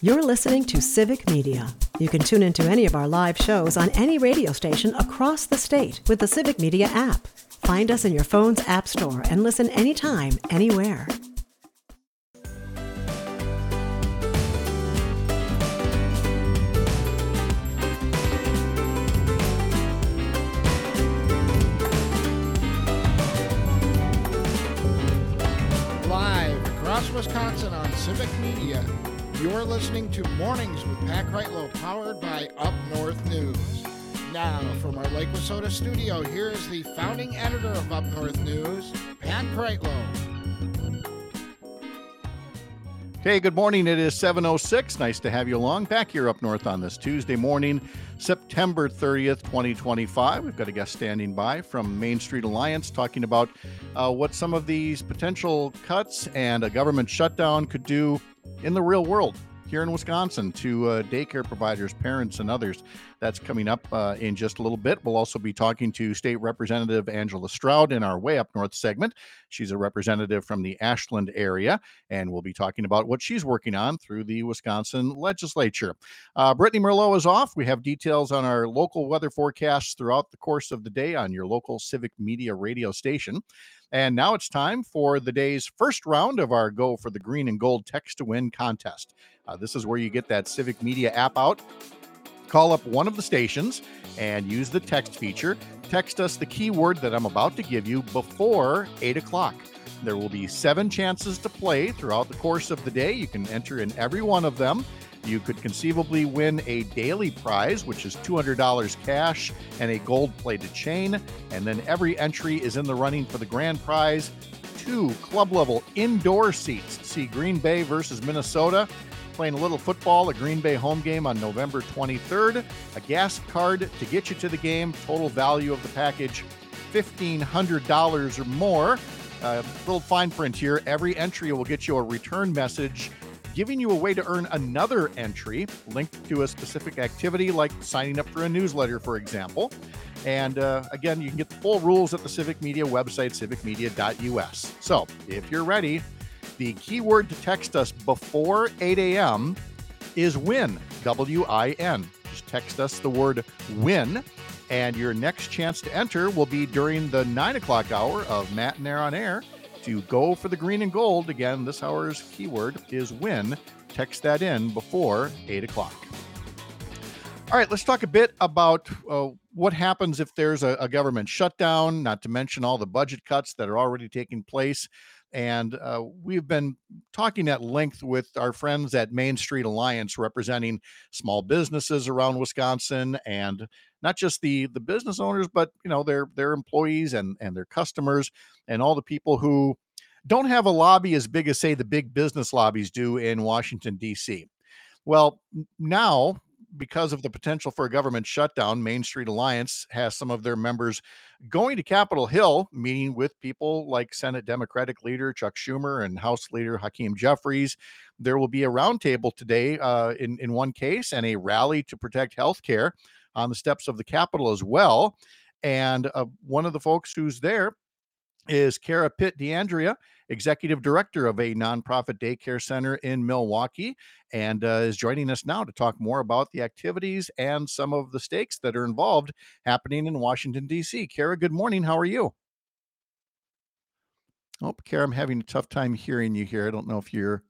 You're listening to Civic Media. You can tune into any of our live shows on any radio station across the state with the Civic Media app. Find us in your phone's app store and listen anytime, anywhere. Live across Wisconsin on Civic Media. You're listening to Mornings with Pat Kreitlow, powered by Up North News. Now, from our Lake Wissota studio, here is the founding editor of Up North News, Pat Kreitlow. Okay, good morning. It is 7:06. Nice to have you along back here up north on this Tuesday morning, September 30th, 2025. We've got a guest standing by from Main Street Alliance talking about what some of these potential cuts and a government shutdown could do in the real world here in Wisconsin to daycare providers, parents, and others. That's coming up in just a little bit. We'll also be talking to State Representative Angela Stroud in our Way Up North segment. She's a representative from the Ashland area, and we'll be talking about what she's working on through the Wisconsin legislature. Brittany Merlot is off. We have details on our local weather forecasts throughout the course of the day on your local Civic Media radio station. And now it's time for the day's first round of our Go for the Green and Gold Text to Win contest. This is where you get that Civic Media app out, call up one of the stations, and use the text feature. Text us the keyword that I'm about to give you before 8 o'clock. There will be 7 chances to play throughout the course of the day. You can enter in every one of them. You could conceivably win a daily prize, which is $200 cash and a gold-plated chain. And then every entry is in the running for the grand prize, 2 club-level indoor seats. See Green Bay versus Minnesota, playing a little football, a Green Bay home game on November 23rd. A gas card to get you to the game. Total value of the package, $1,500 or more. Little fine print here. Every entry will get you a return message giving you a way to earn another entry linked to a specific activity, like signing up for a newsletter, for example. And again, you can get the full rules at the Civic Media website, civicmedia.us. So if you're ready, the keyword to text us before 8 a.m. is WIN, W-I-N. Just text us the word WIN, and your next chance to enter will be during the 9 o'clock hour of Matt and Air on Air. To go for the green and gold, again, this hour's keyword is WIN. Text that in before 8 o'clock. All right, let's talk a bit about what happens if there's a government shutdown, not to mention all the budget cuts that are already taking place. And we've been talking at length with our friends at Main Street Alliance, representing small businesses around Wisconsin, and not just the business owners, but their employees and their customers, and all the people who don't have a lobby as big as, say, the big business lobbies do in Washington, D.C. Well, now, because of the potential for a government shutdown, Main Street Alliance has some of their members going to Capitol Hill, meeting with people like Senate Democratic leader Chuck Schumer and House leader Hakeem Jeffries. There will be a roundtable today in one case, and a rally to protect health care on the steps of the Capitol as well. And one of the folks who's there is Kara Pitt D'Andrea, executive director of a nonprofit daycare center in Milwaukee, and is joining us now to talk more about the activities and some of the stakes that are involved happening in Washington, D.C. Kara, good morning. How are you? Oh, Kara, I'm having a tough time hearing you here. I don't know if you're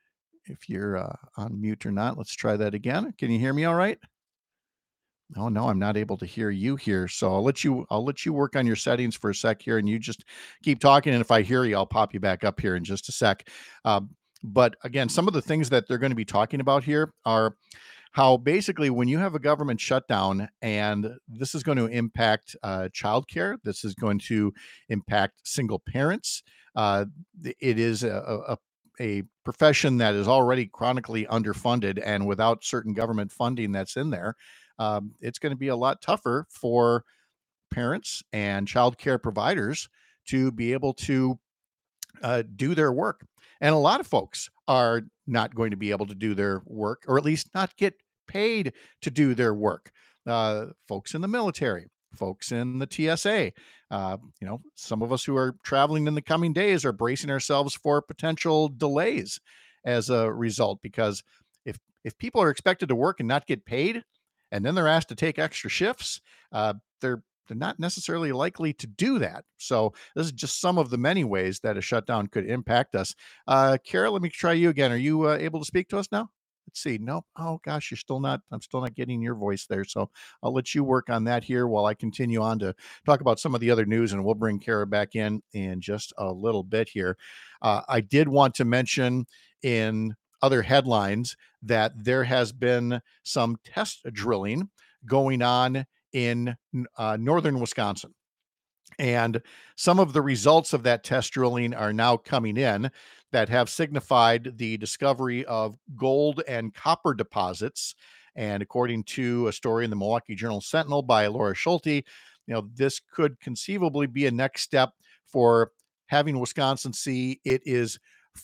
on mute or not. Let's try that again. Can you hear me all right? Oh, no, I'm not able to hear you here. So I'll let you work on your settings for a sec here, and you just keep talking. And if I hear you, I'll pop you back up here in just a sec. But again, some of the things that they're going to be talking about here are how basically when you have a government shutdown, and this is going to impact childcare, this is going to impact single parents. It is a profession that is already chronically underfunded, and without certain government funding that's in there, it's going to be a lot tougher for parents and childcare providers to be able to do their work. And a lot of folks are not going to be able to do their work, or at least not get paid to do their work. Folks in the military, folks in the TSA, some of us who are traveling in the coming days are bracing ourselves for potential delays as a result, because if people are expected to work and not get paid, and then they're asked to take extra shifts, they're not necessarily likely to do that. So this is just some of the many ways that a shutdown could impact us. Kara, let me try you again. Are you able to speak to us now? Let's see. Nope. Oh gosh, you're still not. I'm still not getting your voice there. So I'll let you work on that here while I continue on to talk about some of the other news, and we'll bring Kara back in just a little bit here. I did want to mention in other headlines that there has been some test drilling going on in northern Wisconsin. And some of the results of that test drilling are now coming in that have signified the discovery of gold and copper deposits. And according to a story in the Milwaukee Journal Sentinel by Laura Schulte, this could conceivably be a next step for having Wisconsin see it is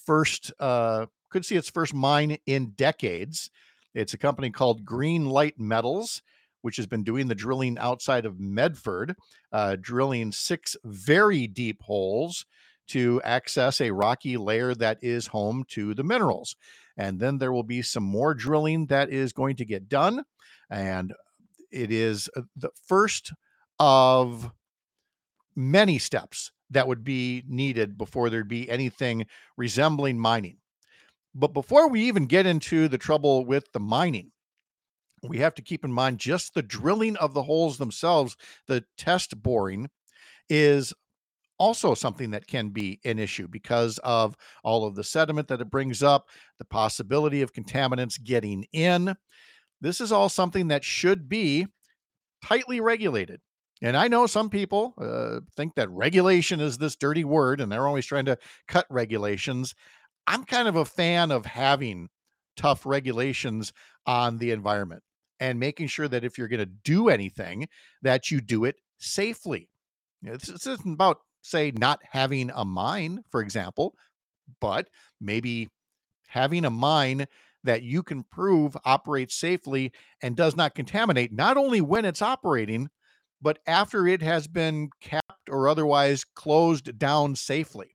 could see its first mine in decades. It's a company called Green Light Metals, which has been doing the drilling outside of Medford, drilling 6 very deep holes to access a rocky layer that is home to the minerals. And then there will be some more drilling that is going to get done. And it is the first of many steps that would be needed before there'd be anything resembling mining. But before we even get into the trouble with the mining, we have to keep in mind just the drilling of the holes themselves. The test boring is also something that can be an issue because of all of the sediment that it brings up, the possibility of contaminants getting in. This is all something that should be tightly regulated. And I know some people think that regulation is this dirty word and they're always trying to cut regulations. I'm kind of a fan of having tough regulations on the environment and making sure that if you're going to do anything, that you do it safely. This isn't about, say, not having a mine, for example, but maybe having a mine that you can prove operates safely and does not contaminate, not only when it's operating, but after it has been capped or otherwise closed down safely.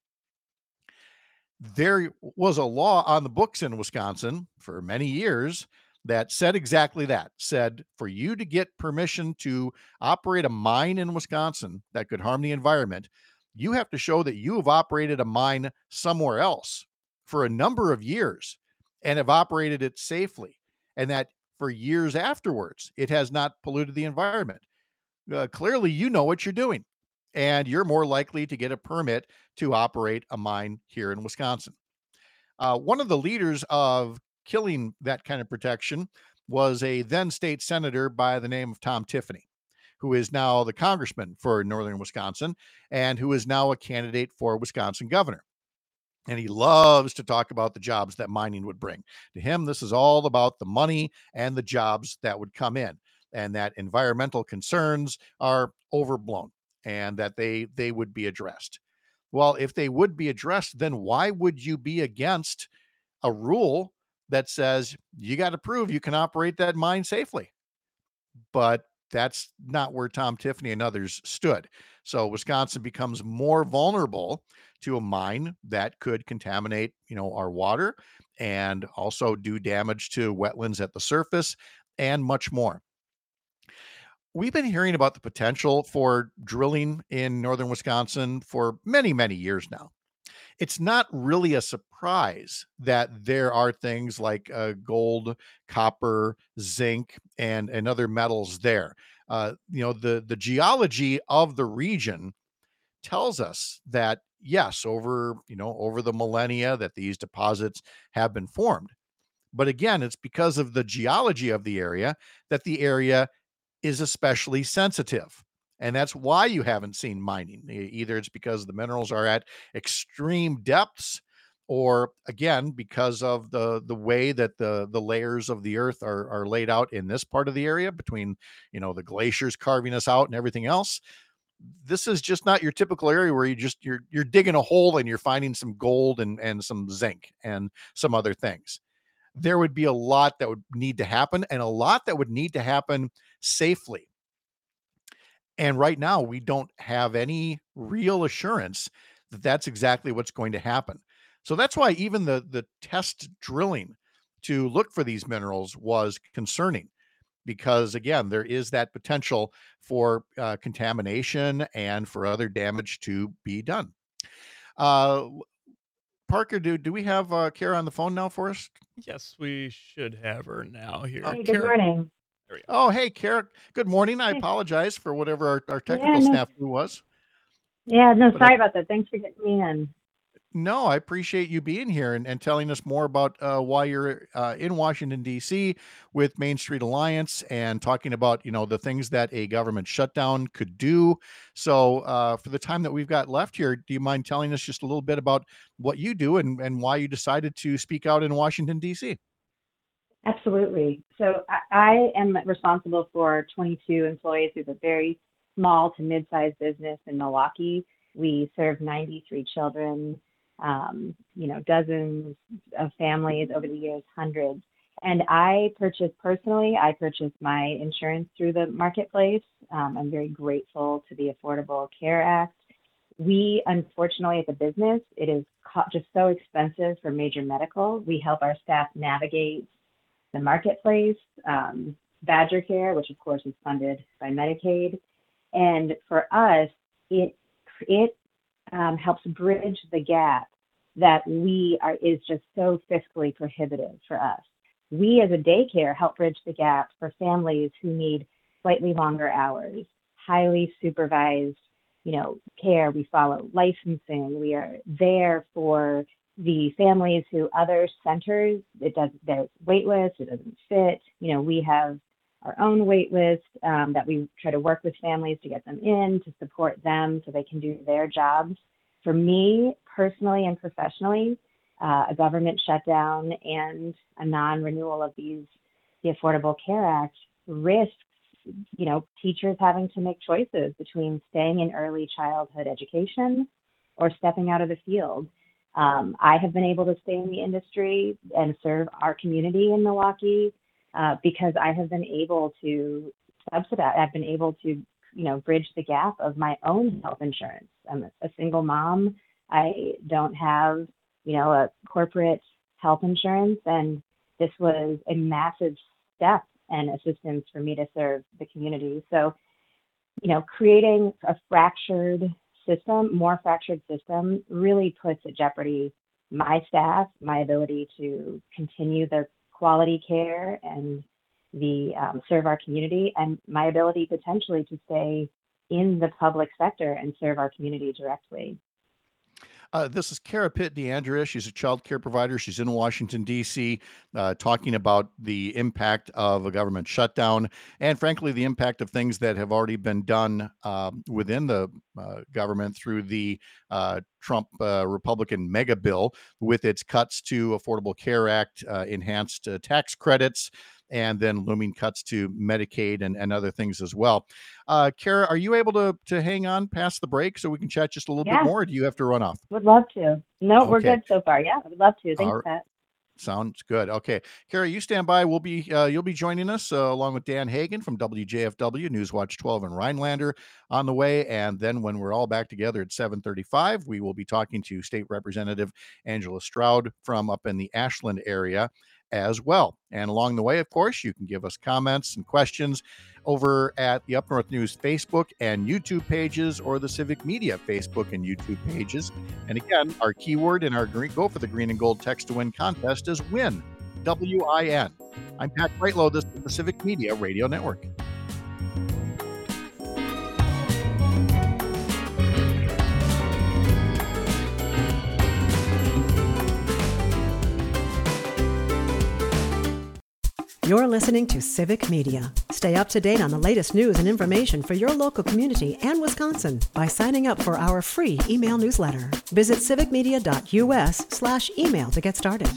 There was a law on the books in Wisconsin for many years that said exactly that, said for you to get permission to operate a mine in Wisconsin that could harm the environment, you have to show that you have operated a mine somewhere else for a number of years and have operated it safely, and that for years afterwards, it has not polluted the environment. Clearly, you know what you're doing, and you're more likely to get a permit to operate a mine here in Wisconsin. One of the leaders of killing that kind of protection was a then state senator by the name of Tom Tiffany, who is now the congressman for northern Wisconsin and who is now a candidate for Wisconsin governor. And he loves to talk about the jobs that mining would bring. To him, this is all about the money and the jobs that would come in, and that environmental concerns are overblown and that they would be addressed. Well, if they would be addressed, then why would you be against a rule that says you got to prove you can operate that mine safely? But that's not where Tom Tiffany and others stood. So Wisconsin becomes more vulnerable to a mine that could contaminate, our water and also do damage to wetlands at the surface and much more. We've been hearing about the potential for drilling in northern Wisconsin for many, many years now. It's not really a surprise that there are things like gold, copper, zinc, and other metals there. The geology of the region tells us that yes, over the millennia that these deposits have been formed. But again, it's because of the geology of the area that the area is especially sensitive. And that's why you haven't seen mining. Either it's because the minerals are at extreme depths, or again, because of the way that the layers of the earth are laid out in this part of the area between, the glaciers carving us out and everything else. This is just not your typical area where you're digging a hole and you're finding some gold and some zinc and some other things. There would be a lot that would need to happen, and a lot that would need to happen safely. And right now, we don't have any real assurance that that's exactly what's going to happen. So that's why even the test drilling to look for these minerals was concerning because, again, there is that potential for contamination and for other damage to be done. Uh, Parker, do we have Kara on the phone now for us? Yes, we should have her now here. Hey, good Kara. morning. There we go. Oh, hey, Kara. Good morning. I Hey. apologize for whatever our Yeah, technical no, snafu was. no, But sorry about that. Thanks for getting me in. No, I appreciate you being here and telling us more about why you're in Washington, D.C. with Main Street Alliance and talking about, the things that a government shutdown could do. So for the time that we've got left here, do you mind telling us just a little bit about what you do and why you decided to speak out in Washington, D.C.? Absolutely. So I am responsible for 22 employees. We have a very small to mid-sized business in Milwaukee. We serve 93 children, dozens of families over the years, hundreds. And I purchased my insurance through the marketplace. I'm very grateful to the Affordable Care Act. We, unfortunately, as a business, it is just so expensive for major medical. We help our staff navigate the marketplace, Badger Care, which of course is funded by Medicaid. And for us, it helps bridge the gap that is just so fiscally prohibitive for us. We as a daycare help bridge the gap for families who need slightly longer hours, highly supervised, care. We follow licensing. We are there for the families who other centers, there's wait list, it doesn't fit. We have our own wait list that we try to work with families to get them in, to support them so they can do their jobs. For me, personally and professionally, a government shutdown and a non-renewal of the Affordable Care Act risks, teachers having to make choices between staying in early childhood education or stepping out of the field. I have been able to stay in the industry and serve our community in Milwaukee because I have been able to subsidize, I've been able to, bridge the gap of my own health insurance. I'm a single mom. I don't have, a corporate health insurance, and this was a massive step and assistance for me to serve the community. So, creating a more fractured system really puts at jeopardy my staff, my ability to continue the quality care and serve our community, and my ability potentially to stay in the public sector and serve our community directly. This is Kara Pitt DeAndrea. She's a child care provider. She's in Washington, D.C., talking about the impact of a government shutdown and, frankly, the impact of things that have already been done within the government through the Trump Republican mega bill with its cuts to Affordable Care Act, enhanced tax credits, and then looming cuts to Medicaid and other things as well. Kara, are you able to hang on past the break so we can chat just a little bit more, or do you have to run off? Would love to. No, we're good so far. Yeah, I would love to. Thanks, Pat. Sounds good. Okay. Kara, you stand by. You'll be joining us along with Dan Hagan from WJFW, Newswatch 12 in Rhinelander on the way. And then when we're all back together at 7:35, we will be talking to State Representative Angela Stroud from up in the Ashland area as well. And along the way, of course, you can give us comments and questions over at the Up North News Facebook and YouTube pages, or the Civic Media Facebook and YouTube pages. And again, our keyword in our Go for the Green and Gold Text to Win contest is WIN, W-I-N. I'm Pat Whitelow. This is the Civic Media Radio Network. You're listening to Civic Media. Stay up to date on the latest news and information for your local community and Wisconsin by signing up for our free email newsletter. Visit civicmedia.us/email to get started.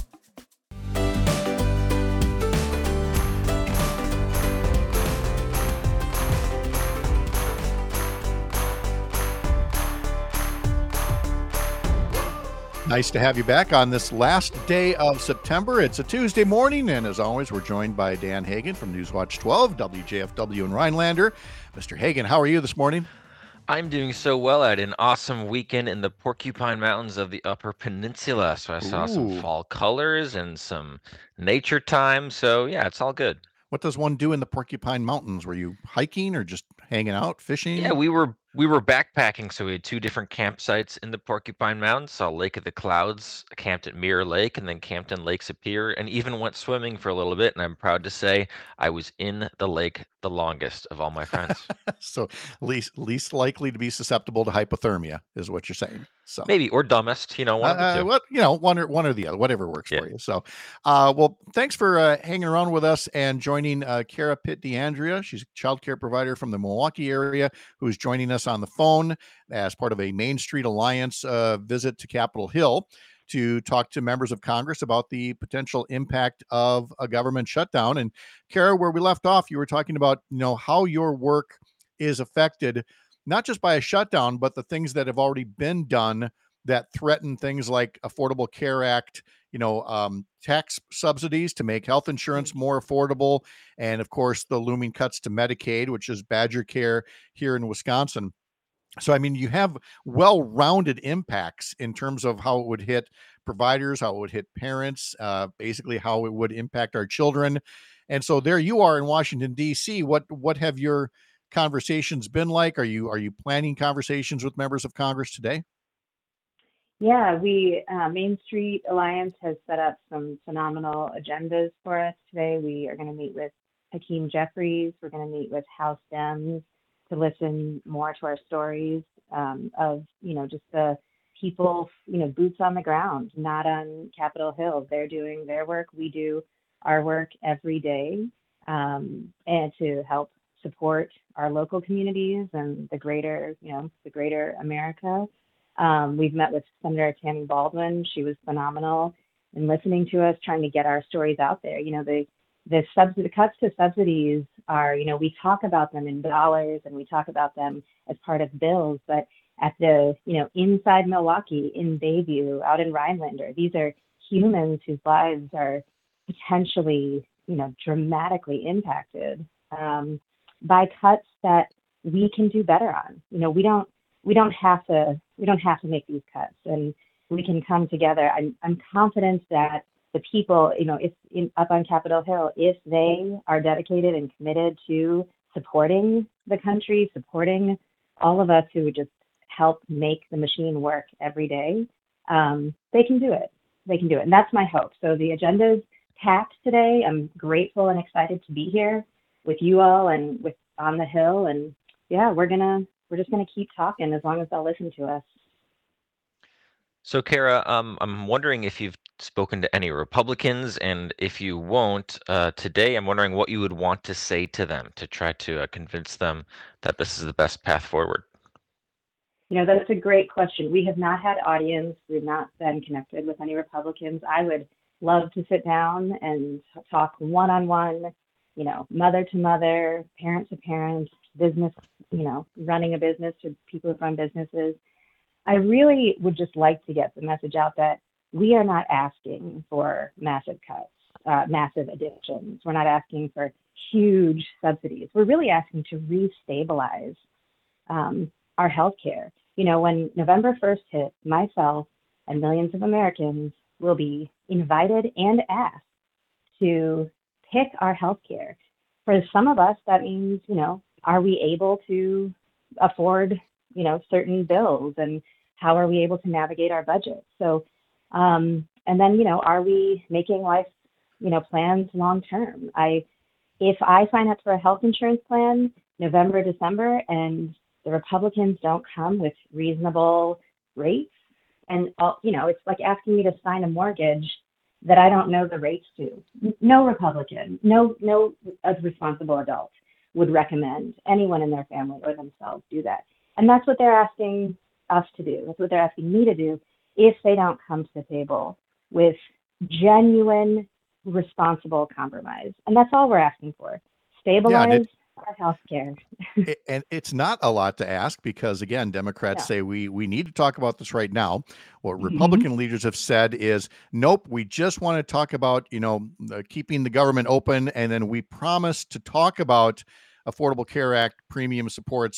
Nice to have you back on this last day of September. It's a Tuesday morning, and as always, we're joined by Dan Hagan from Newswatch 12, WJFW in Rhinelander. Mr. Hagan, how are you this morning? I'm doing so well. I had an awesome weekend in the Porcupine Mountains of the Upper Peninsula. So I saw some Ooh. fall colors and some nature time. So yeah, it's all good. What does one do in the Porcupine Mountains? Were you hiking or just hanging out, Yeah, fishing? we were backpacking, so we had two different campsites in the Porcupine Mountains. Saw Lake of the Clouds, camped at Mirror Lake, and then camped in Lake Superior, and even went swimming for a little bit. And I'm proud to say I was in the lake the longest of all my friends. So least likely to be susceptible to hypothermia is what you're saying. So Maybe, or dumbest, one of the two. what one or the other, whatever works Yeah. for you. So, well, thanks for hanging around with us and joining Kara Pitt DeAndrea. She's a child care provider from the Milwaukee area who's joining us on the phone as part of a Main Street Alliance visit to Capitol Hill to talk to members of Congress about the potential impact of a government shutdown. And Kara, where we left off, you were talking about how your work is affected not just by a shutdown, but the things that have already been done that threaten things like Affordable Care Act, tax subsidies to make health insurance more affordable, and of course the looming cuts to Medicaid, which is Badger Care here in Wisconsin. So, I mean, you have well-rounded impacts in terms of how it would hit providers, how it would hit parents, basically how it would impact our children. And so there you are in Washington, D.C. What have your conversations been like? Are you planning conversations with members of Congress today? Yeah, we Main Street Alliance has set up some phenomenal agendas for us today. We are going to meet with Hakeem Jeffries. We're going to meet with House Dems to listen more to our stories of just the people, boots on the ground, not on Capitol Hill. They're doing their work. We do our work every day, and to help support our local communities and the greater America. We've met with Senator Tammy Baldwin. She was phenomenal in listening to us, trying to get our stories out there. The cuts to subsidies are, we talk about them in dollars and we talk about them as part of bills, but at the, inside Milwaukee, in Bayview, out in Rhinelander, these are humans whose lives are potentially, dramatically impacted by cuts that we can do better on. We don't have to make these cuts, and we can come together. I'm confident that the people, up on Capitol Hill, if they are dedicated and committed to supporting the country, supporting all of us who would just help make the machine work every day, they can do it. They can do it, and that's my hope. So the agenda's packed today. I'm grateful and excited to be here with you all and with on the Hill, and yeah, we're just gonna keep talking as long as they'll listen to us. So, Kara, I'm wondering if you've spoken to any Republicans, and if you won't, today I'm wondering what you would want to say to them to try to convince them that this is the best path forward. That's a great question. We have not had audience. We've not been connected with any Republicans. I would love to sit down and talk one-on-one, mother to mother, parent to parent, business, running a business to people who run businesses. I really would just like to get the message out that we are not asking for massive cuts, massive additions. We're not asking for huge subsidies. We're really asking to restabilize our healthcare. When November 1st hits, myself and millions of Americans will be invited and asked to pick our healthcare. For some of us, that means, are we able to afford, certain bills, and how are we able to navigate our budget? So, and then, are we making life, plans long term? If I sign up for a health insurance plan November, December, and the Republicans don't come with reasonable rates, and it's like asking me to sign a mortgage that I don't know the rates to. No Republican, no responsible adult would recommend anyone in their family or themselves do that. And that's what they're asking us to do. That's what they're asking me to do if they don't come to the table with genuine, responsible compromise. And that's all we're asking for. Stabilize our healthcare. And it's not a lot to ask because, again, Democrats say we need to talk about this right now. What Republican leaders have said is, nope, we just want to talk about, keeping the government open. And then we promise to talk about Affordable Care Act premium supports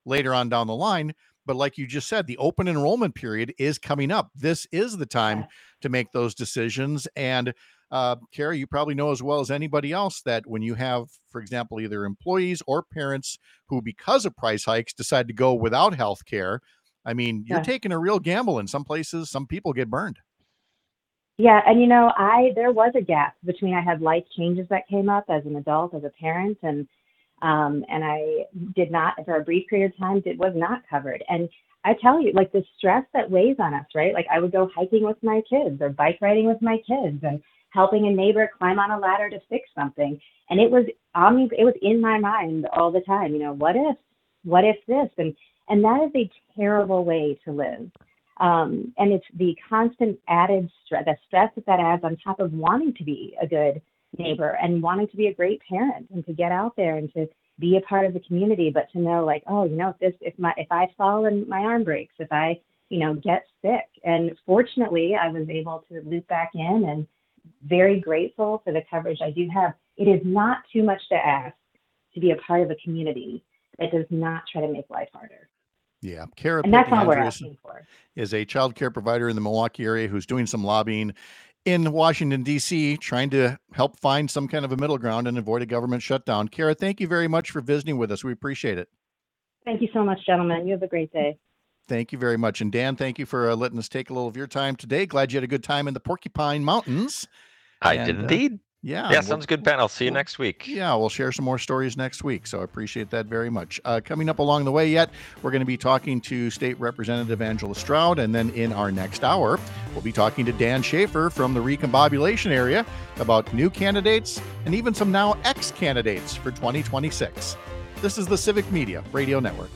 later on down the line. But like you just said, the open enrollment period is coming up. This is the time to make those decisions. And Kara, you probably know as well as anybody else that when you have, for example, either employees or parents who, because of price hikes, decide to go without health care, I mean, you're taking a real gamble. In some places, some people get burned. Yeah, and there was a gap between I had life changes that came up as an adult, as a parent, and I did not, for a brief period of time, was not covered. And I tell you, like the stress that weighs on us, right? Like I would go hiking with my kids or bike riding with my kids and helping a neighbor climb on a ladder to fix something. And it was in my mind all the time, what if this? And that is a terrible way to live. And it's the constant added stress, the stress that adds on top of wanting to be a good neighbor and wanting to be a great parent and to get out there and to be a part of the community, but to know like, if I fall and my arm breaks, if I, get sick. And fortunately, I was able to loop back in and very grateful for the coverage I do have. It is not too much to ask to be a part of a community that does not try to make life harder. Yeah. Kara and that's all we're asking for. Is a child care provider in the Milwaukee area who's doing some lobbying in Washington, D.C., trying to help find some kind of a middle ground and avoid a government shutdown. Kara, thank you very much for visiting with us. We appreciate it. Thank you so much, gentlemen. You have a great day. Thank you very much. And Dan, thank you for letting us take a little of your time today. Glad you had a good time in the Porcupine Mountains. I did indeed. Yeah, sounds good, Ben. I'll see you next week. Yeah, we'll share some more stories next week. So I appreciate that very much. Coming up along the way yet, we're going to be talking to State Representative Angela Stroud. And then in our next hour, we'll be talking to Dan Schaefer from the recombobulation area about new candidates and even some now ex-candidates for 2026. This is the Civic Media Radio Network.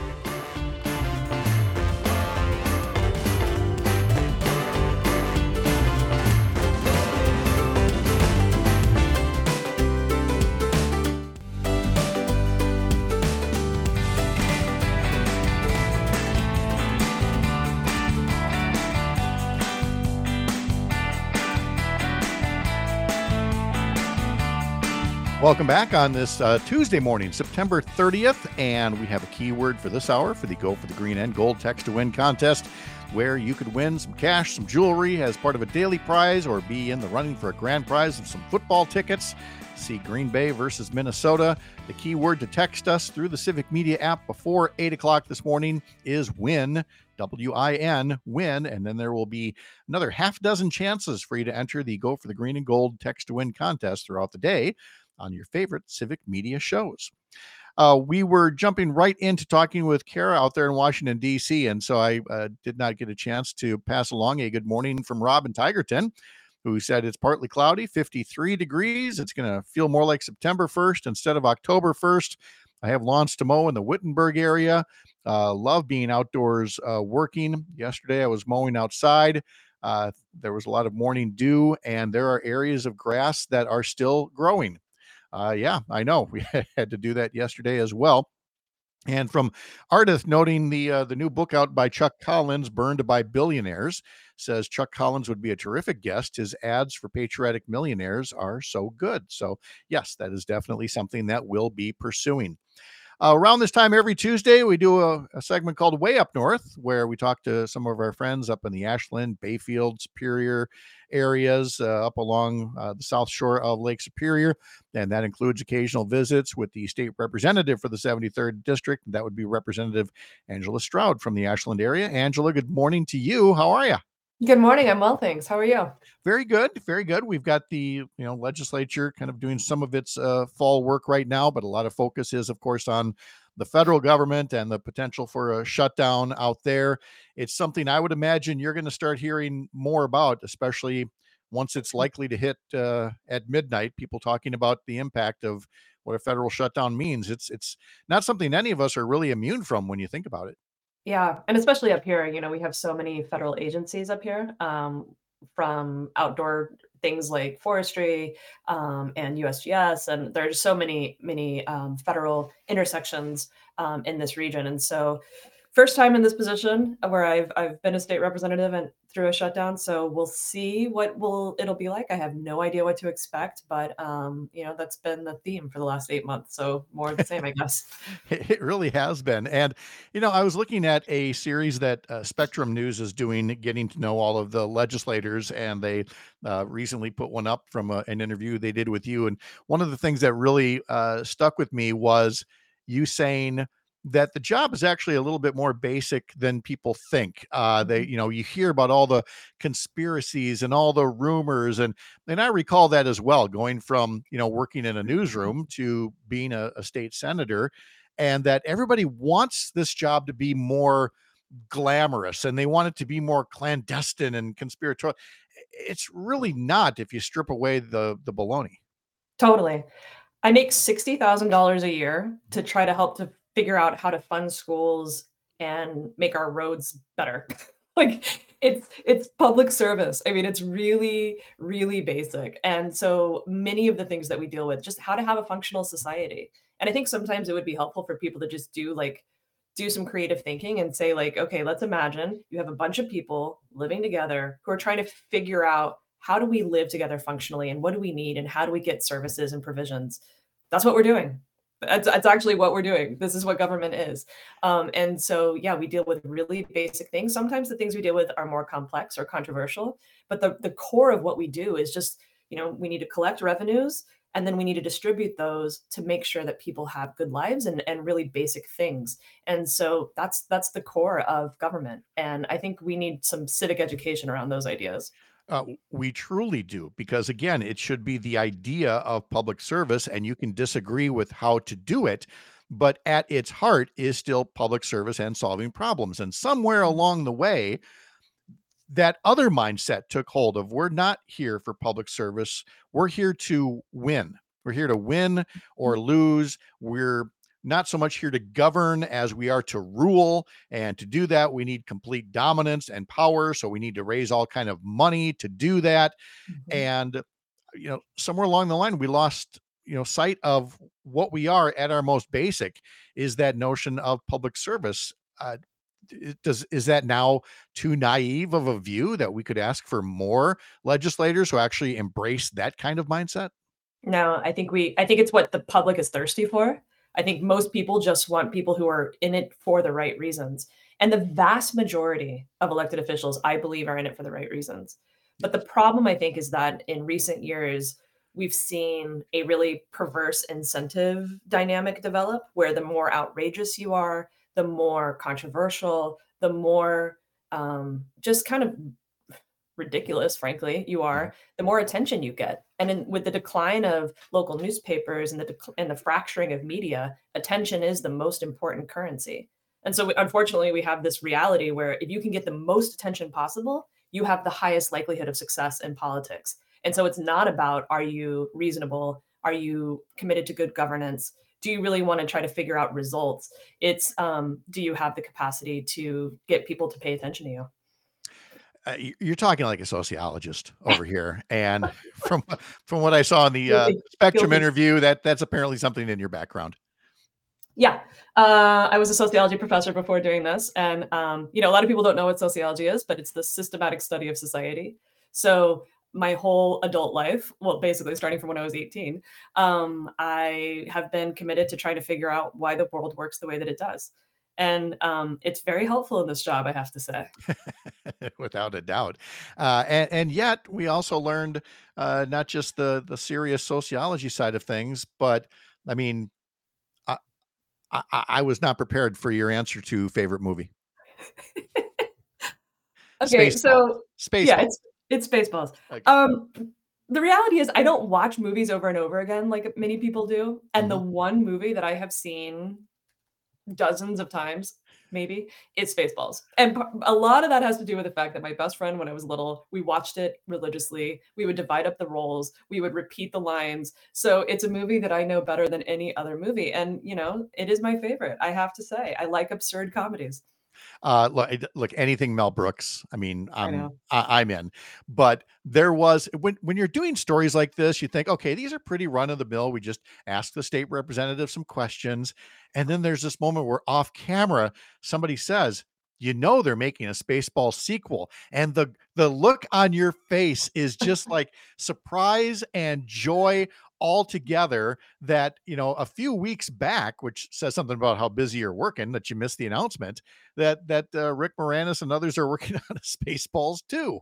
Welcome back on this Tuesday morning, September 30th, and we have a keyword for this hour for the Go for the Green and Gold Text to Win contest, where you could win some cash, some jewelry as part of a daily prize, or be in the running for a grand prize of some football tickets. See Green Bay versus Minnesota. The keyword to text us through the Civic Media app before 8 o'clock this morning is WIN, W-I-N, WIN, and then there will be another half dozen chances for you to enter the Go for the Green and Gold Text to Win contest throughout the day on your favorite Civic Media shows. We were jumping right into talking with Kara out there in Washington, D.C., and so I did not get a chance to pass along a good morning from Rob in Tigerton, who said it's partly cloudy, 53 degrees. It's going to feel more like September 1st instead of October 1st. I have lawns to mow in the Wittenberg area. Love being outdoors working. Yesterday, I was mowing outside. There was a lot of morning dew, and there are areas of grass that are still growing. Yeah, I know. We had to do that yesterday as well. And from Ardith noting the new book out by Chuck Collins, Burned by Billionaires, says Chuck Collins would be a terrific guest. His ads for patriotic millionaires are so good. So yes, that is definitely something that we'll be pursuing. Around this time every Tuesday, we do a segment called Way Up North, where we talk to some of our friends up in the Ashland, Bayfield, Superior areas, up along the south shore of Lake Superior. And that includes occasional visits with the state representative for the 73rd District. That would be Representative Angela Stroud from the Ashland area. Angela, good morning to you. How are you? Good morning. I'm well, thanks. How are you? Very good. Very good. We've got the legislature kind of doing some of its fall work right now, but a lot of focus is, of course, on the federal government and the potential for a shutdown out there. It's something I would imagine you're going to start hearing more about, especially once it's likely to hit at midnight. People talking about the impact of what a federal shutdown means. It's not something any of us are really immune from when you think about it. Yeah, and especially up here, we have so many federal agencies up here, from outdoor things like forestry and USGS, and there are just so many federal intersections in this region. And so First time in this position where I've been a state representative and through a shutdown, so we'll see what it'll be like. I have no idea what to expect, but that's been the theme for the last 8 months. So more of the same, I guess. It really has been. And, I was looking at a series that Spectrum News is doing, getting to know all of the legislators, and they recently put one up from an interview they did with you. And one of the things that really stuck with me was you saying that the job is actually a little bit more basic than people think. You hear about all the conspiracies and all the rumors, and I recall that as well, going from working in a newsroom to being a state senator, and that everybody wants this job to be more glamorous and they want it to be more clandestine and conspiratorial. It's really not if you strip away the baloney. Totally. I make $60,000 a year to try to help to figure out how to fund schools and make our roads better. Like it's public service. I mean, it's really, really basic. And so many of the things that we deal with, just how to have a functional society. And I think sometimes it would be helpful for people to just do some creative thinking and say like, okay, let's imagine you have a bunch of people living together who are trying to figure out how do we live together functionally and what do we need and how do we get services and provisions. That's what we're doing. That's actually what we're doing. This is what government is. And so, yeah, we deal with really basic things. Sometimes the things we deal with are more complex or controversial, but the core of what we do is just, we need to collect revenues and then we need to distribute those to make sure that people have good lives and really basic things. And so that's the core of government. And I think we need some civic education around those ideas. We truly do, because again, it should be the idea of public service, and you can disagree with how to do it, but at its heart is still public service and solving problems. And somewhere along the way, that other mindset took hold of, we're not here for public service. We're here to win. We're here to win or lose. We're not so much here to govern as we are to rule. And to do that, we need complete dominance and power. So we need to raise all kind of money to do that. And, somewhere along the line, we lost, sight of what we are at our most basic is that notion of public service. Is that now too naive of a view that we could ask for more legislators who actually embrace that kind of mindset? No, I think it's what the public is thirsty for. I think most people just want people who are in it for the right reasons. And the vast majority of elected officials, I believe, are in it for the right reasons. But the problem, I think, is that in recent years, we've seen a really perverse incentive dynamic develop where the more outrageous you are, the more controversial, the more just kind of ridiculous, frankly, you are, the more attention you get. And with the decline of local newspapers and the fracturing of media, attention is the most important currency. And so, unfortunately, we have this reality where if you can get the most attention possible, you have the highest likelihood of success in politics. And so it's not about, are you reasonable? Are you committed to good governance? Do you really want to try to figure out results? It's, do you have the capacity to get people to pay attention to you? You're talking like a sociologist over here, and from what I saw in the Spectrum interview, that's apparently something in your background. Yeah, I was a sociology professor before doing this, and a lot of people don't know what sociology is, but it's the systematic study of society. So my whole adult life, well, basically starting from when I was 18, I have been committed to trying to figure out why the world works the way that it does. And it's very helpful in this job, I have to say. Without a doubt. And yet we also learned not just the serious sociology side of things, but I mean, I was not prepared for your answer to favorite movie. Okay, so Spaceballs. Yeah, it's Spaceballs. Okay. The reality is I don't watch movies over and over again like many people do. And the one movie that I have seen dozens of times, maybe, it's Spaceballs. And a lot of that has to do with the fact that my best friend, when I was little, we watched it religiously. We would divide up the roles. We would repeat the lines. So it's a movie that I know better than any other movie. And, it is my favorite, I have to say. I like absurd comedies. Look, anything Mel Brooks. I mean, I know. I'm in. But there was when you're doing stories like this, you think, okay, these are pretty run of the mill. We just ask the state representative some questions, and then there's this moment where off camera somebody says, they're making a Spaceball sequel, and the look on your face is just like surprise and joy all together. That a few weeks back, which says something about how busy you're working, that you missed the announcement that Rick Moranis and others are working on a Spaceballs too.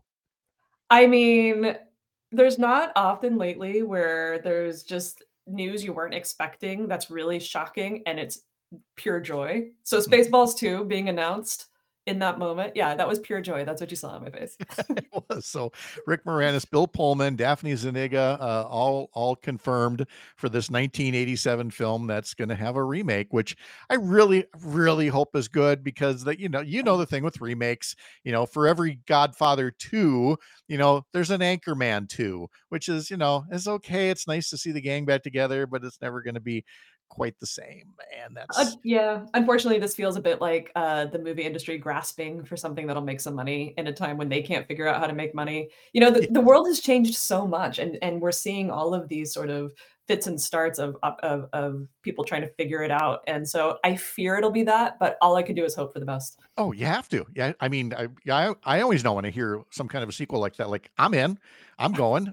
I mean, there's not often lately where there's just news you weren't expecting that's really shocking and it's pure joy. So Spaceballs 2 being announced in that moment, yeah, that was pure joy. That's what you saw on my face. It was. So Rick Moranis, Bill Pullman, Daphne Zuniga, all confirmed for this 1987 film that's going to have a remake, which I really, really hope is good, because that the thing with remakes, for every Godfather 2, there's an Anchorman 2, which is is okay. It's nice to see the gang back together, but it's never going to be quite the same. And that's Yeah, unfortunately, this feels a bit like the movie industry grasping for something that'll make some money in a time when they can't figure out how to make money. The world has changed so much, and we're seeing all of these sort of fits and starts of people trying to figure it out. And so I fear it'll be that, but all I can do is hope for the best. Oh, you have to. Yeah. I mean, I always know when I hear some kind of a sequel like that, like I'm in, I'm going.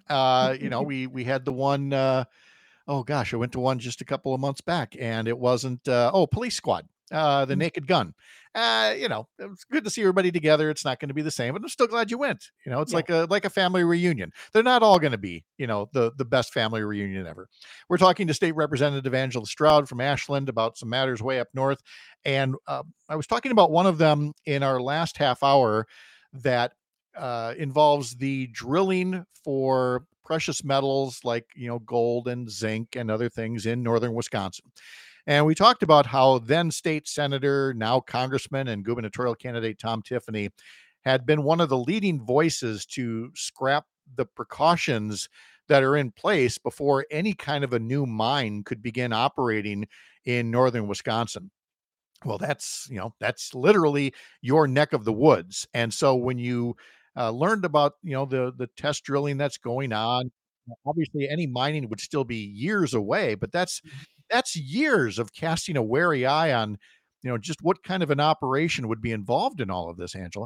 We had the one, oh gosh, I went to one just a couple of months back, and it wasn't, Police Squad, the Naked Gun. It was good to see everybody together. It's not going to be the same, but I'm still glad you went. It's Yeah. like a family reunion. They're not all going to be, the best family reunion ever. We're talking to State Representative Angela Stroud from Ashland about some matters way up north. And I was talking about one of them in our last half hour that involves the drilling for precious metals like gold and zinc and other things in northern Wisconsin. And we talked about how then state senator, now congressman and gubernatorial candidate Tom Tiffany had been one of the leading voices to scrap the precautions that are in place before any kind of a new mine could begin operating in northern Wisconsin. Well, that's literally your neck of the woods. And so when you learned about, the test drilling that's going on, obviously any mining would still be years away, but that's years of casting a wary eye on, just what kind of an operation would be involved in all of this, Angela.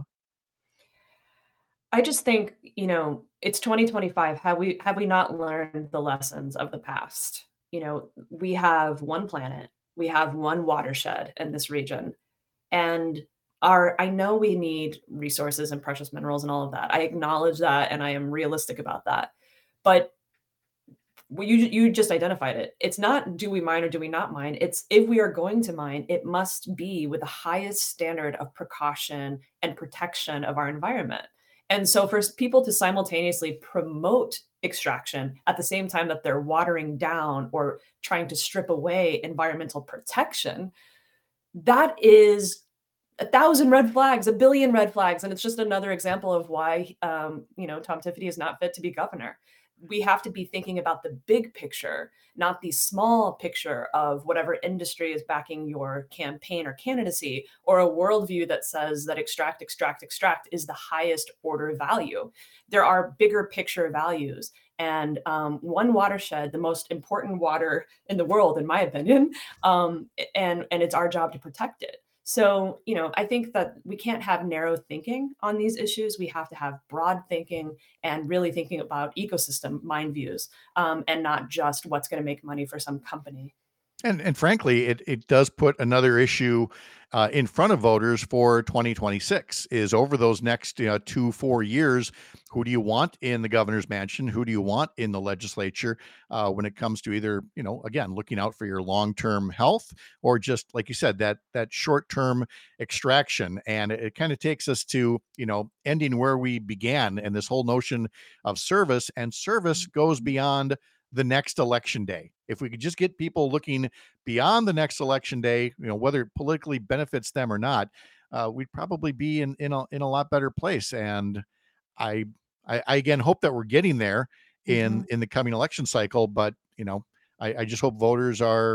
I just think, it's 2025. Have we not learned the lessons of the past? We have one planet, we have one watershed in this region, and I know we need resources and precious minerals and all of that. I acknowledge that, and I am realistic about that. But you just identified it. It's not do we mine or do we not mine. It's if we are going to mine, it must be with the highest standard of precaution and protection of our environment. And so for people to simultaneously promote extraction at the same time that they're watering down or trying to strip away environmental protection, that is a thousand red flags, a billion red flags. And it's just another example of why, Tom Tiffany is not fit to be governor. We have to be thinking about the big picture, not the small picture of whatever industry is backing your campaign or candidacy, or a worldview that says that extract is the highest order value. There are bigger picture values. And one watershed, the most important water in the world, in my opinion, and it's our job to protect it. So, I think that we can't have narrow thinking on these issues. We have to have broad thinking and really thinking about ecosystem mind views, and not just what's going to make money for some company. And frankly, it does put another issue in front of voters for 2026 is over those next 2-4 years. Who do you want in the governor's mansion? Who do you want in the legislature when it comes to either, again, looking out for your long-term health or just, like you said, that short-term extraction? And it kind of takes us to, ending where we began, and this whole notion of service, and service goes beyond the next election day. If we could just get people looking beyond the next election day, whether it politically benefits them or not, we'd probably be in a lot better place. And I again hope that we're getting there in the coming election cycle. But I just hope voters are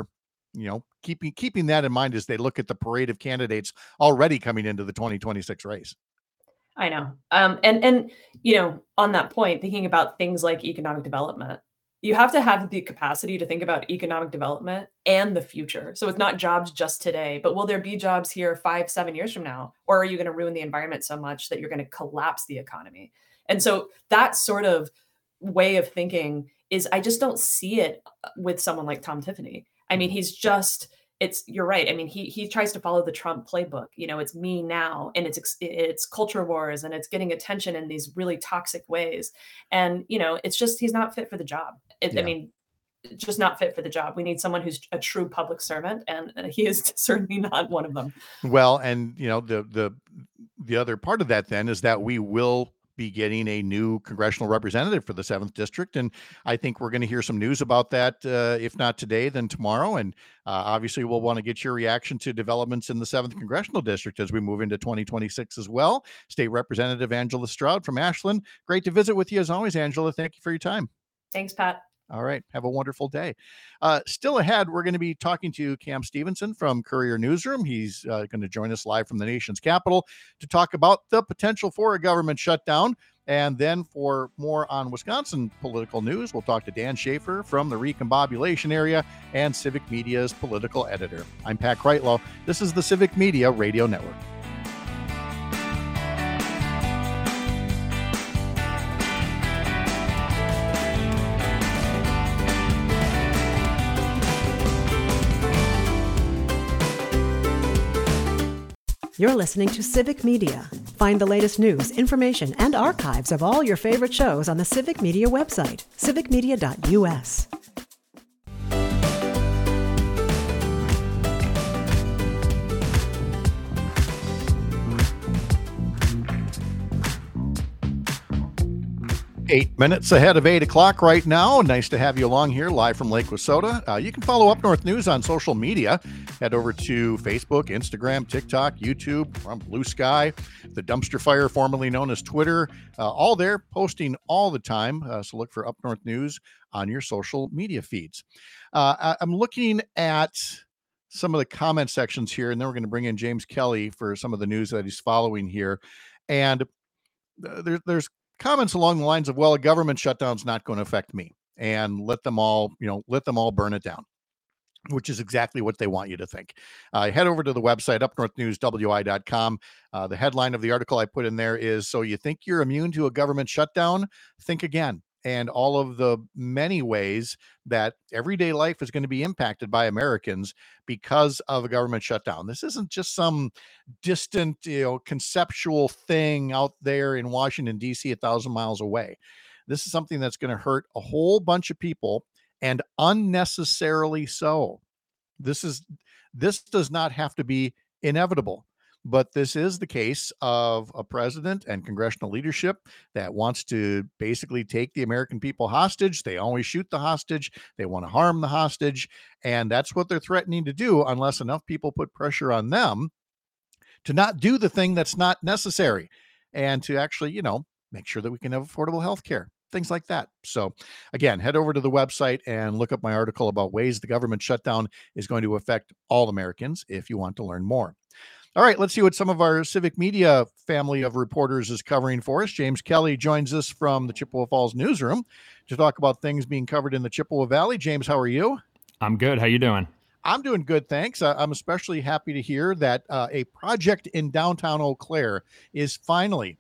keeping that in mind as they look at the parade of candidates already coming into the 2026 race. I know. And on that point, thinking about things like economic development, you have to have the capacity to think about economic development and the future. So it's not jobs just today, but will there be jobs here 5-7 years from now? Or are you going to ruin the environment so much that you're going to collapse the economy? And so that sort of way of thinking I just don't see it with someone like Tom Tiffany. I mean, you're right. I mean, he tries to follow the Trump playbook. It's me now, and it's culture wars, and it's getting attention in these really toxic ways. And it's just he's not fit for the job. I mean, just not fit for the job. We need someone who's a true public servant, and he is certainly not one of them. Well, and the other part of that then is that we will be getting a new congressional representative for the 7th district. And I think we're going to hear some news about that, if not today, then tomorrow. And obviously we'll want to get your reaction to developments in the 7th congressional district as we move into 2026 as well. State Representative Angela Stroud from Ashland. Great to visit with you as always, Angela. Thank you for your time. Thanks, Pat. All right. Have a wonderful day. Still ahead, we're going to be talking to Cam Stevenson from Courier Newsroom. He's going to join us live from the nation's capital to talk about the potential for a government shutdown. And then for more on Wisconsin political news, we'll talk to Dan Schaefer from the Recombobulation area and Civic Media's political editor. I'm Pat Kreitlow. This is the Civic Media Radio Network. You're listening to Civic Media. Find the latest news, information, and archives of all your favorite shows on the Civic Media website, civicmedia.us. Eight minutes ahead of 8 o'clock right now. Nice to have you along here live from Lake Wissota. You can follow Up North News on social media. Head over to Facebook, Instagram, TikTok, YouTube, from Blue Sky, the Dumpster Fire, formerly known as Twitter. All there, posting all the time. So look for Up North News on your social media feeds. I'm looking at some of the comment sections here, and then we're going to bring in James Kelly for some of the news that he's following here. And there's comments along the lines of, well, a government shutdown's not going to affect me, and let them all burn it down, which is exactly what they want you to think. Head over to the website, upnorthnewswi.com. The headline of the article I put in there is, so you think you're immune to a government shutdown? Think again. And all of the many ways that everyday life is going to be impacted by Americans because of a government shutdown. This isn't just some distant, conceptual thing out there in Washington, D.C., 1,000 miles away. This is something that's going to hurt a whole bunch of people, and unnecessarily so. This does not have to be inevitable. But this is the case of a president and congressional leadership that wants to basically take the American people hostage. They always shoot the hostage. They want to harm the hostage. And that's what they're threatening to do unless enough people put pressure on them to not do the thing that's not necessary, and to actually, make sure that we can have affordable health care, things like that. So again, head over to the website and look up my article about ways the government shutdown is going to affect all Americans if you want to learn more. All right, let's see what some of our Civic Media family of reporters is covering for us. James Kelly joins us from the Chippewa Falls newsroom to talk about things being covered in the Chippewa Valley. James, how are you? I'm good. How you doing? I'm doing good, thanks. I'm especially happy to hear that a project in downtown Eau Claire is finally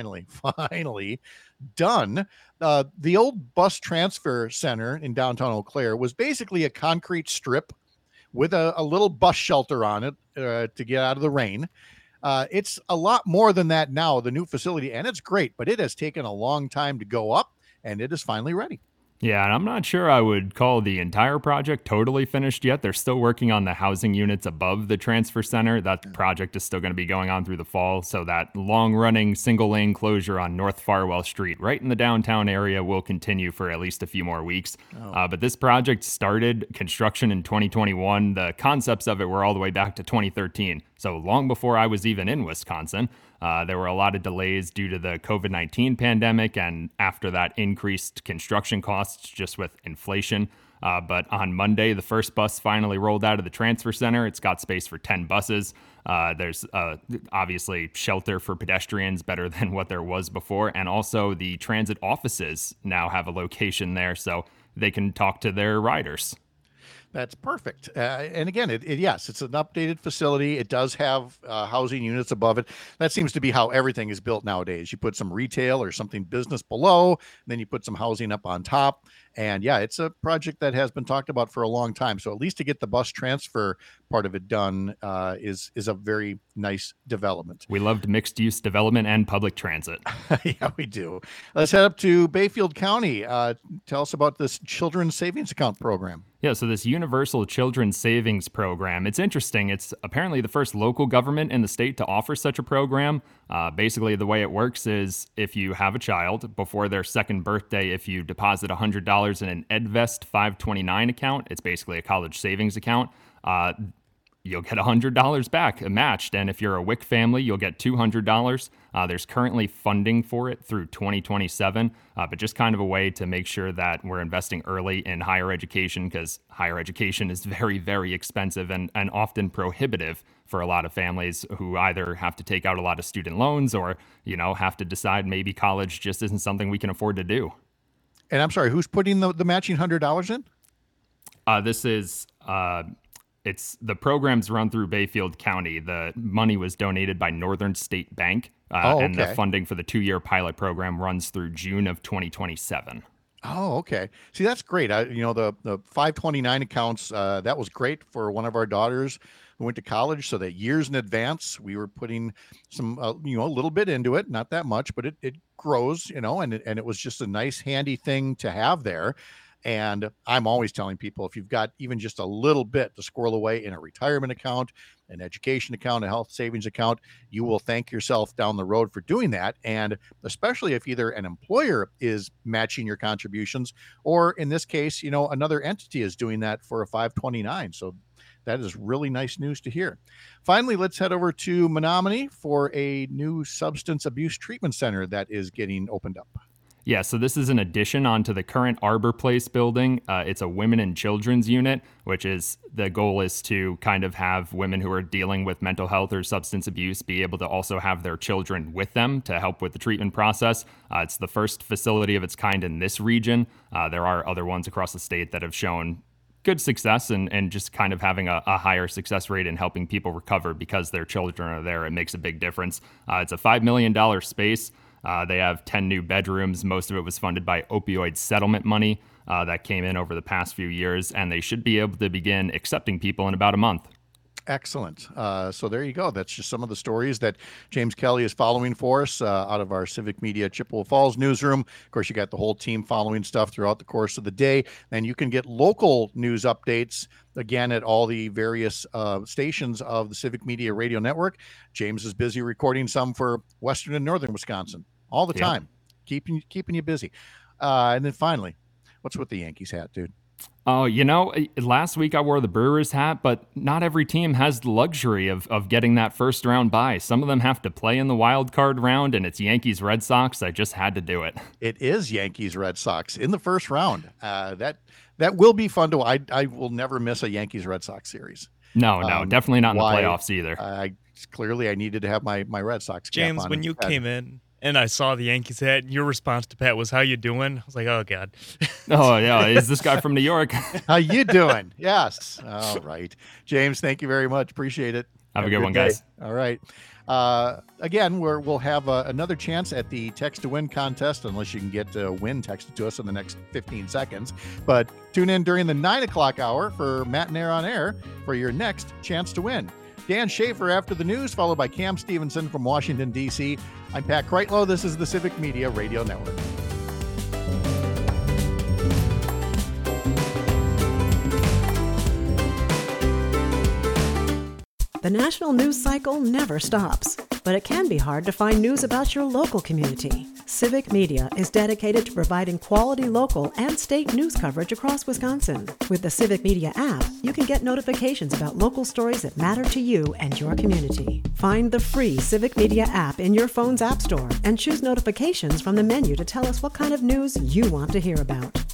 done. The old bus transfer center in downtown Eau Claire was basically a concrete strip with a little bus shelter on it to get out of the rain. It's a lot more than that now, the new facility, and it's great, but it has taken a long time to go up, and it is finally ready. Yeah, and I'm not sure I would call the entire project totally finished yet. They're still working on the housing units above the transfer center. That project is still going to be going on through the fall. So that long-running single-lane closure on North Farwell Street, right in the downtown area, will continue for at least a few more weeks. But this project started construction in 2021. The concepts of it were all the way back to 2013. So long before I was even in Wisconsin. There were a lot of delays due to the COVID-19 pandemic, and after that, increased construction costs just with inflation. But on Monday, the first bus finally rolled out of the transfer center. It's got space for 10 buses. There's obviously shelter for pedestrians, better than what there was before. And also the transit offices now have a location there so they can talk to their riders. That's perfect. And again, yes, it's an updated facility. It does have housing units above it. That seems to be how everything is built nowadays. You put some retail or something business below, and then you put some housing up on top. And yeah, it's a project that has been talked about for a long time. So at least to get the bus transfer part of it done is a very nice development. We loved mixed use development and public transit. Yeah, we do. Let's head up to Bayfield County. Tell us about this Children's Savings Account program. Yeah, so this Universal Children's Savings Program, it's interesting. It's apparently the first local government in the state to offer such a program. Basically, the way it works is if you have a child before their second birthday, if you deposit $100 in an EdVest 529 account, it's basically a college savings account, you'll get $100 back matched. And if you're a WIC family, you'll get $200. There's currently funding for it through 2027, but just kind of a way to make sure that we're investing early in higher education, because higher education is very, very expensive and often prohibitive for a lot of families who either have to take out a lot of student loans or, have to decide maybe college just isn't something we can afford to do. And I'm sorry, who's putting the matching $100 in? This is... It's the program's run through Bayfield County. The money was donated by Northern State Bank, and the funding for the 2-year pilot program runs through June of 2027. Oh, okay. See, that's great. The 529 accounts, that was great for one of our daughters who went to college, so that years in advance, we were putting some, a little bit into it, not that much, but it grows, and it was just a nice, handy thing to have there. And I'm always telling people, if you've got even just a little bit to squirrel away in a retirement account, an education account, a health savings account, you will thank yourself down the road for doing that. And especially if either an employer is matching your contributions, or in this case, another entity is doing that for a 529. So that is really nice news to hear. Finally, let's head over to Menominee for a new substance abuse treatment center that is getting opened up. Yeah, so this is an addition onto the current Arbor Place building. It's a women and children's unit, which is the goal is to kind of have women who are dealing with mental health or substance abuse be able to also have their children with them to help with the treatment process. It's the first facility of its kind in this region. There are other ones across the state that have shown good success and just kind of having a higher success rate in helping people recover because their children are there. It makes a big difference. It's a $5 million space. They have 10 new bedrooms. Most of it was funded by opioid settlement money that came in over the past few years, and they should be able to begin accepting people in about a month. Excellent. So there you go. That's just some of the stories that James Kelly is following for us out of our Civic Media Chippewa Falls newsroom. Of course, you got the whole team following stuff throughout the course of the day. And you can get local news updates, again, at all the various stations of the Civic Media Radio Network. James is busy recording some for Western and Northern Wisconsin all the time, keeping you busy. And then finally, what's with the Yankees hat, dude? Oh, last week I wore the Brewers hat, but not every team has the luxury of getting that first round bye. Some of them have to play in the wild card round, and it's Yankees Red Sox. I just had to do it. It is Yankees Red Sox in the first round. That will be fun to. I will never miss a Yankees Red Sox series. No, definitely not in the playoffs either. Clearly I needed to have my Red Sox cap James, on. when you came in and I saw the Yankees hat, your response to Pat was, "How you doing?" I was like, "Oh God." Oh yeah, is this guy from New York? How you doing? Yes. All right, James. Thank you very much. Appreciate it. Have a good one, guys. All right. Again, we'll have another chance at the text to win contest, unless you can get a win texted to us in the next 15 seconds. But tune in during the 9 o'clock hour for Matt and Air on Air for your next chance to win. Dan Schaefer after the news, followed by Cam Stevenson from Washington, D.C. I'm Pat Kreitlow. This is the Civic Media Radio Network. The national news cycle never stops, but it can be hard to find news about your local community. Civic Media is dedicated to providing quality local and state news coverage across Wisconsin. With the Civic Media app, you can get notifications about local stories that matter to you and your community. Find the free Civic Media app in your phone's app store and choose notifications from the menu to tell us what kind of news you want to hear about.